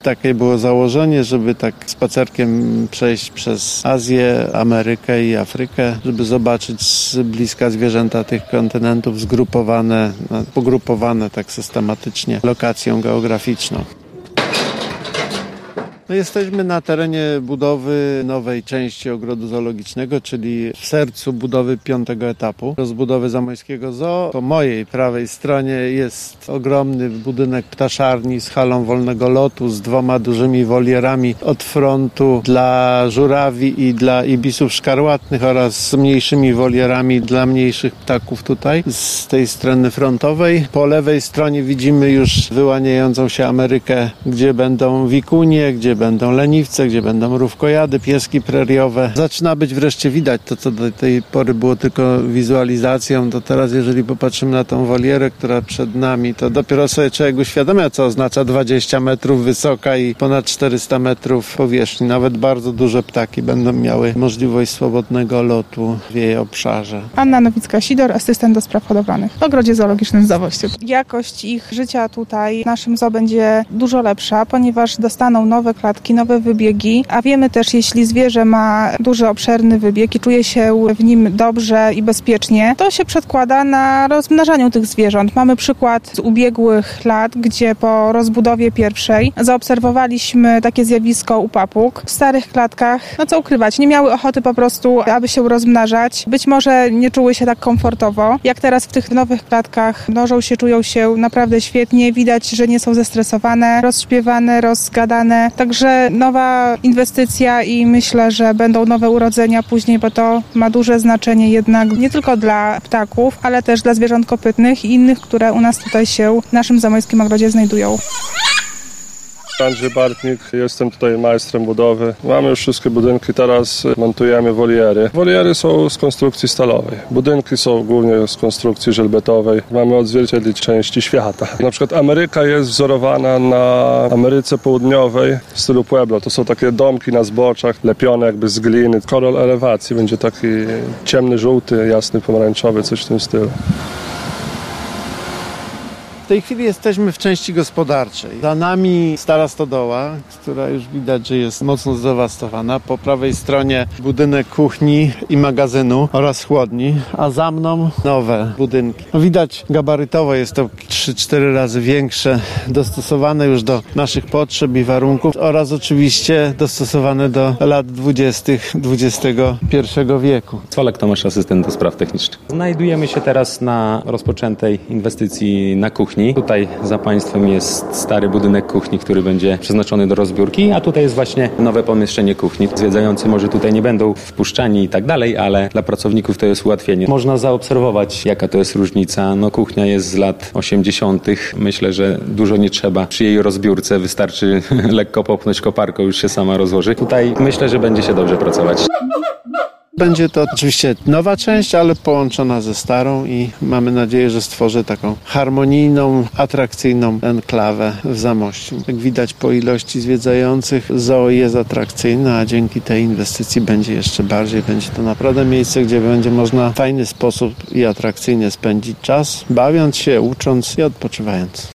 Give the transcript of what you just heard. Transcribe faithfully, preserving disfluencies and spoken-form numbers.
Takie było założenie, żeby tak spacerkiem przejść przez Azję, Amerykę i Afrykę, żeby zobaczyć z bliska zwierzęta tych kontynentów zgrupowane, pogrupowane tak systematycznie lokacją geograficzną. No jesteśmy na terenie budowy nowej części ogrodu zoologicznego, czyli w sercu budowy piątego etapu rozbudowy zamojskiego zoo. Po mojej prawej stronie jest ogromny budynek ptaszarni z halą wolnego lotu, z dwoma dużymi wolierami od frontu dla żurawi i dla ibisów szkarłatnych oraz z mniejszymi wolierami dla mniejszych ptaków tutaj z tej strony frontowej. Po lewej stronie widzimy już wyłaniającą się Amerykę, gdzie będą wikunie, gdzie będą leniwce, gdzie będą mrówkojady, pieski preriowe. Zaczyna być wreszcie widać to, co do tej pory było tylko wizualizacją, to teraz jeżeli popatrzymy na tą wolierę, która przed nami, to dopiero sobie człowiek uświadamia, co oznacza dwadzieścia metrów wysoka i ponad czterysta metrów powierzchni. Nawet bardzo duże ptaki będą miały możliwość swobodnego lotu w jej obszarze. Anna Nowicka-Sidor, asystent do spraw hodowlanych w ogrodzie zoologicznym w Zawościu. Jakość ich życia tutaj w naszym zoo będzie dużo lepsza, ponieważ dostaną nowe klatki, nowe wybiegi, a wiemy też, jeśli zwierzę ma duży, obszerny wybieg i czuje się w nim dobrze i bezpiecznie, to się przedkłada na rozmnażaniu tych zwierząt. Mamy przykład z ubiegłych lat, gdzie po rozbudowie pierwszej zaobserwowaliśmy takie zjawisko u papug w starych klatkach. No co ukrywać, nie miały ochoty po prostu, aby się rozmnażać. Być może nie czuły się tak komfortowo. Jak teraz w tych nowych klatkach mnożą się, czują się naprawdę świetnie. Widać, że nie są zestresowane, rozśpiewane, rozgadane. Także nowa inwestycja i myślę, że będą nowe urodzenia później, bo to ma duże znaczenie jednak nie tylko dla ptaków, ale też dla zwierząt kopytnych i innych, które u nas tutaj się w naszym zamojskim ogrodzie znajdują. Andrzej Bartnik, jestem tutaj majstrem budowy. Mamy już wszystkie budynki, teraz montujemy woliery. Woliery są z konstrukcji stalowej. Budynki są głównie z konstrukcji żelbetowej. Mamy odzwierciedlić części świata. Na przykład Ameryka jest wzorowana na Ameryce Południowej w stylu Pueblo. To są takie domki na zboczach, lepione jakby z gliny. Kolor elewacji będzie taki ciemny, żółty, jasny, pomarańczowy, coś w tym stylu. W tej chwili jesteśmy w części gospodarczej. Za nami stara stodoła, która już widać, że jest mocno zdewastowana. Po prawej stronie budynek kuchni i magazynu oraz chłodni, a za mną nowe budynki. No widać, gabarytowo jest to trzy cztery razy większe, dostosowane już do naszych potrzeb i warunków oraz oczywiście dostosowane do lat dwudziestych dwudziestego pierwszego wieku. Cwalek Tomasz, asystent do spraw technicznych. Znajdujemy się teraz na rozpoczętej inwestycji na kuchni. Tutaj za państwem jest stary budynek kuchni, który będzie przeznaczony do rozbiórki, a tutaj jest właśnie nowe pomieszczenie kuchni. Zwiedzający może tutaj nie będą wpuszczani i tak dalej, ale dla pracowników to jest ułatwienie. Można zaobserwować, jaka to jest różnica. No kuchnia jest z lat osiemdziesiątych. Myślę, że dużo nie trzeba. Przy jej rozbiórce wystarczy lekko popchnąć koparką, już się sama rozłoży. Tutaj myślę, że będzie się dobrze pracować. Będzie to oczywiście nowa część, ale połączona ze starą i mamy nadzieję, że stworzy taką harmonijną, atrakcyjną enklawę w Zamościu. Jak widać po ilości zwiedzających, zoo jest atrakcyjne, a dzięki tej inwestycji będzie jeszcze bardziej. Będzie to naprawdę miejsce, gdzie będzie można w fajny sposób i atrakcyjnie spędzić czas, bawiąc się, ucząc i odpoczywając.